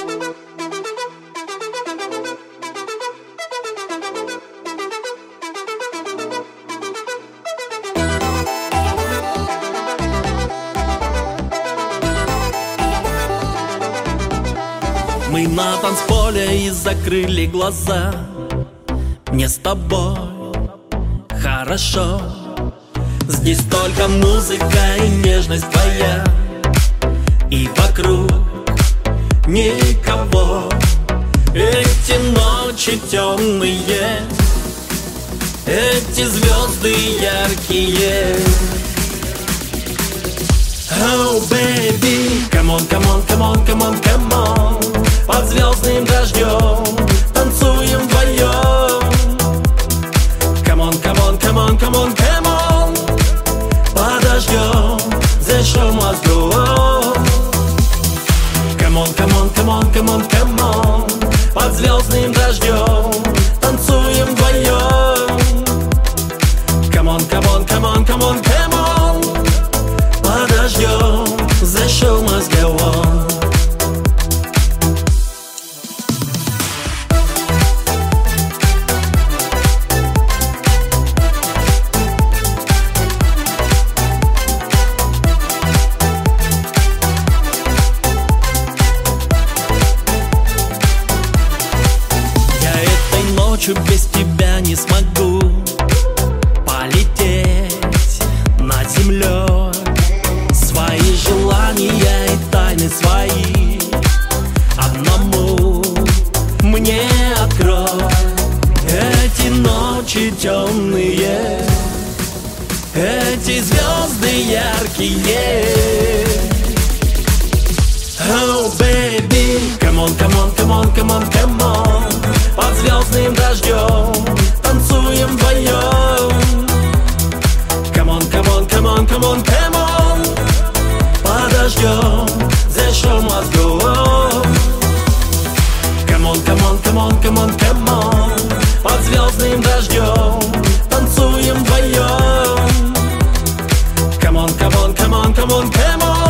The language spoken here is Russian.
Мы на танцполе и закрыли глаза. Мне с тобой хорошо. Здесь только музыка и нежность твоя, и вокруг никого. Эти ночи темные, эти звезды яркие. Oh, baby, come on, come on, come on, come on, come on. Под звездным дождем танцуем вдвоем. Come on, come on, come on, come on, come on. Подождем, the show must go on. Come on, come on, come on, come on, come on. Под звездным дождем танцуем вдвоем. Come on, come on, come on, come on, come on. Подождем, the show must go on. Без тебя не смогу полететь над землей. Свои желания и тайны свои одному мне открой. Эти ночи темные, эти звезды яркие. Oh, baby, come on, come on, come on, come on, come on. Под звездным дождем танцуем вдвоем. Come on, come on, come on, come on, come on. Подождем, the show must go on. Come on, come on, come on, come on, come on. Под звездным дождем танцуем вдвоем. Come on, come on, come on, come on, come on.